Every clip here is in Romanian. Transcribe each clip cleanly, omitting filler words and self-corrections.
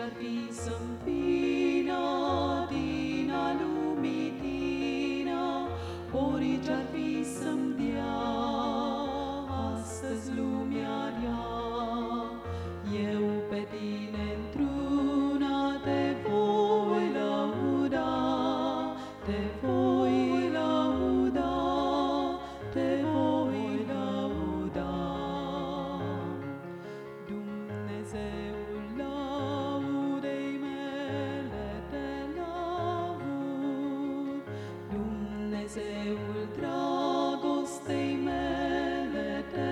Orice-ar fi să-mi vină din a lumii tină, orice-ar fi să-mi dea astăzi lumea rea, eu pe tine într-una te voi lăuda, te voi lăuda, te voi lăuda. Dumnezeul laudei mele te laud, Dumnezeul dragostei mele te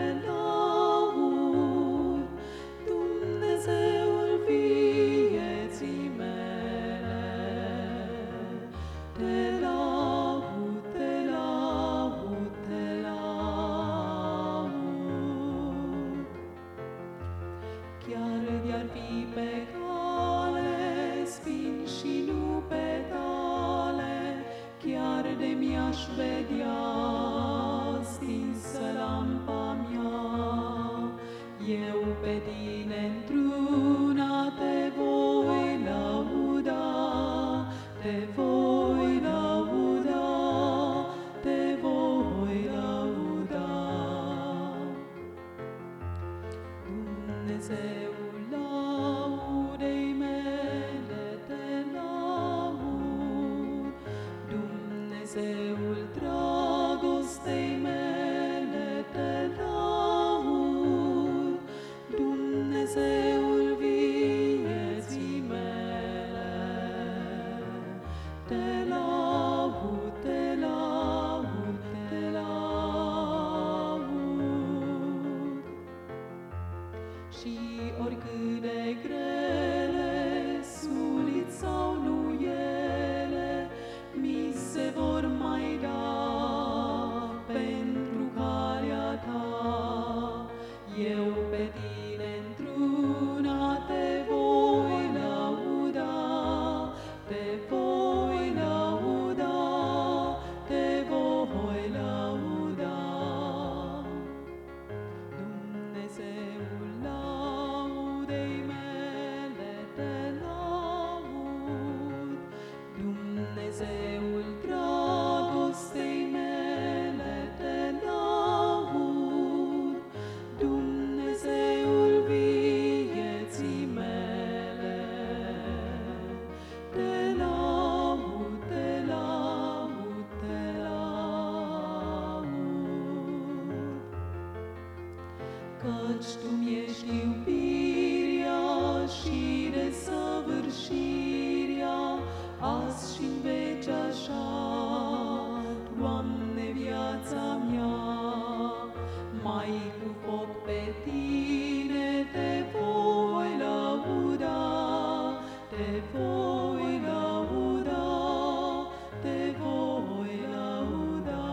laud, Dumnezeul vieții mele te laud, te laud, te laud. Chiar de-ar fi pe cale spin și nu pe tale, chiar de mi-aș vedea stinsă lampa mea, eu pe tine într-una te voi lăuda, te voi lăuda, te voi lăuda. Dumnezeul laudei mele te laud, Dumnezeul dragostei mele te laud, Dumnezeul vieții mele te laud, te laud, te laud. Și oricât de grele sulit sau nu ele, mi se vor mai da pentru calea ta, eu pe tine într-una te voi lăuda, te voi lăuda, te voi lăuda. Dumnezeul laudei mele te laud, Dumnezeul dragostei mele te laud, Dumnezeul vieții mele te laud, te laud, te laud. Căci Tu-mi ești iubirea și desăvârșirea, azi și-n veci așa, Doamne, viața mea. Mai cu foc pe Tine te voi lăuda, te voi lăuda, te voi lăuda.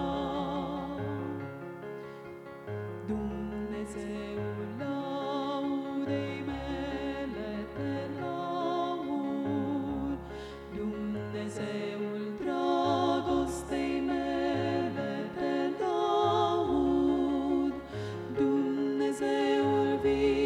Dumnezeul laudei mele te laud, Dumnezeul dragostei mele te laud, Dumnezeul vieții